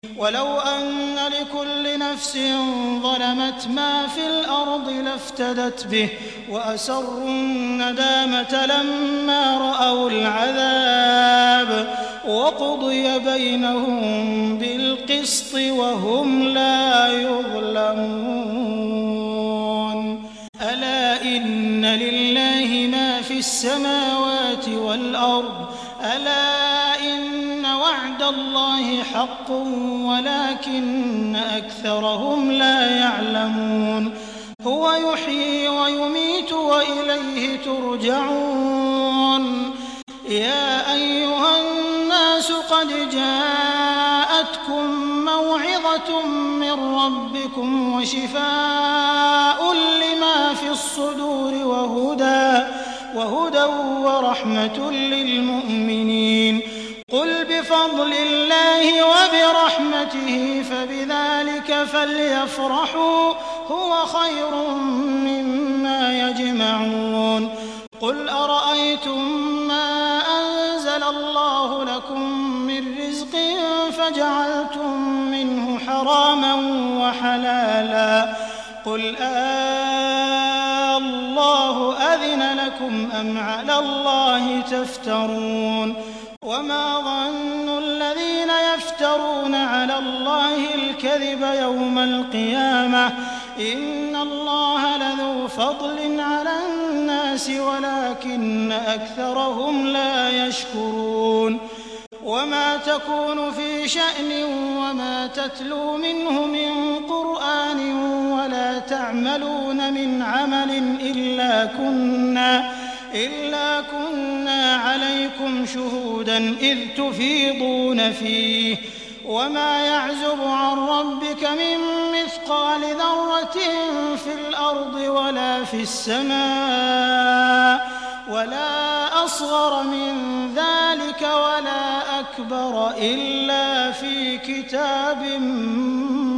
ولو أن لكل نفس ظلمت ما في الأرض لافتدت به وأسروا الندامة لما رأوا العذاب وقضي بينهم بالقسط وهم لا يظلمون. ألا إن لله ما في السماوات والأرض ألا إن وعد الله حق ولكن أكثرهم لا يعلمون. هو يحيي ويميت وإليه ترجعون. يا أيها الناس قد جاءتكم موعظة من ربكم وشفاء لما في الصدور وهدى ورحمة للمؤمنين. قل بفضل الله وبرحمته فبذلك فليفرحوا هو خير مما يجمعون. قل أرأيتم ما أنزل الله لكم من رزق فجعلتم منه حراما وحلالا قل الله أذن لكم أم على الله تفترون. وما ظن الذين يفترون على الله الكذب يوم القيامة إن الله لذو فضل على الناس ولكن أكثرهم لا يشكرون. وما تكون في شأن وما تتلو منه من قرآن ولا تعملون من عمل إلا كنا عليكم شهودا إذ تفيضون فيه. وما يعزب عن ربك من مثقال ذرة في الأرض ولا في السماء ولا أصغر من ذلك ولا أكبر إلا في كتاب